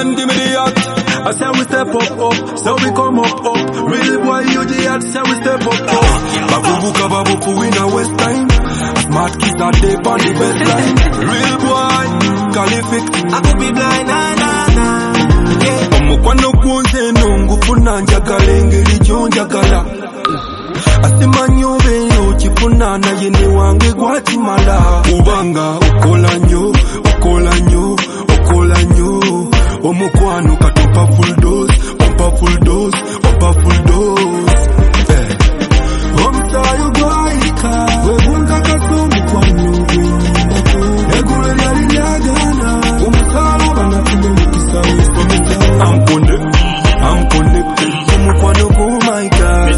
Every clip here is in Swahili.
and give me the yacht. I say we step up, so we come up. Real boy, you the yacht, say we step up. Babubu kababu in a West time. Smart kids are deep on the best line. Real boy, Calific. I could be blind, yeah. Omukwano kunze nungufuna njakalenge lijonjakala. Asimanyo beno chifuna na yene wange gwatimala. Ubanga ukola nyo. Omukwano katupa full dose. Omsayo gwaika webunga kasomu kwa nyubi. Egure lyali lyagana omusalo banakumukisa. I'm connected. Omukwano go my God.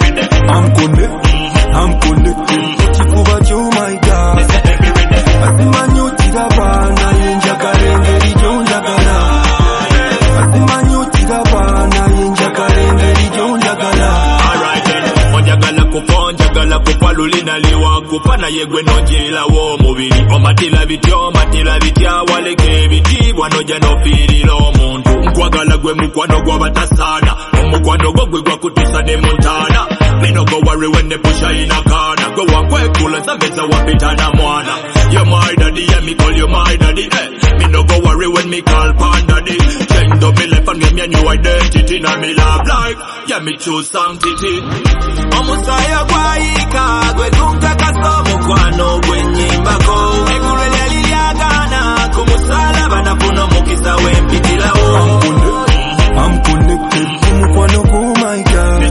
I'm connected. Chifuba jo my God. Asimanyo tigabana yenjakalenge lijonjakala. Asimanyo tigabana yenjakalenge lijonjakala. Alright then, onjagala kupa lulina liwa kupa na yegwe nojela wo mubiri. Omatila bitya waleke biti wanoja no firila omuntu. Nkwagala gwe mukwano gwabatasana. Omukwano gwe gwa kutisa ne Montana. Me no go worry when they push her in a corner. Go walk way cool and savage wapita na mwana. You're my daddy, yeah, me call you my daddy, eh. Me no go worry when me call pan daddy. Change up me life and give me a new identity. Now me love life, yeah, me choose sanctity. Omusaya gwaika, gwe kunka kasomu kwano gwe nyimbako. Egure lyali lyagana, kumusala banafuno mukisa wempitila wo. I'm connected, omukwano go my God.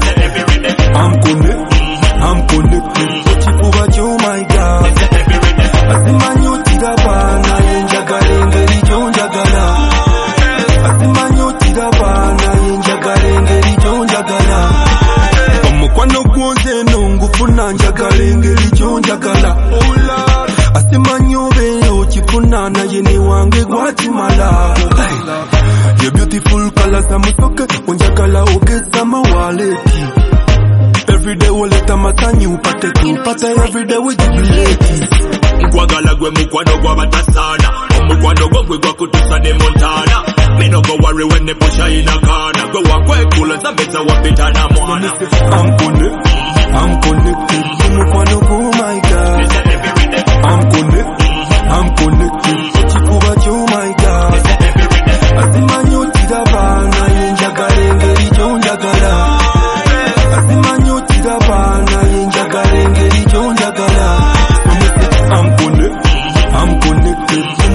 I'm connected, chifuba jo my God. Asimanyo tigabana yenjakalenge lijonjakala. Asimanyo tigabana yenjakalenge lijonjakala. Omukwano kunze nungufuna njakalenge lijonjakala. Asimanyo beno chifuna na yene wange gwatimala. Your beautiful colors amusoke onjakala ogeza mawaleti. Everyday we let a matanyu pata everyday we jubilate. Nkwagala gwe mukwano gwabatasana. Omukwano gwe gwa kutisa ne Montana. Me no go worry when they push her in a corner. Go walk way cool and savage wapita na mwana. I'm connected. Omukwano go my God. I'm connected. Chifuba jo my God. Asimanyo tigabana yenjakalenge lijonjakala. Asimanyo tigabana yenjakalenge lijonjakala. I'm connected.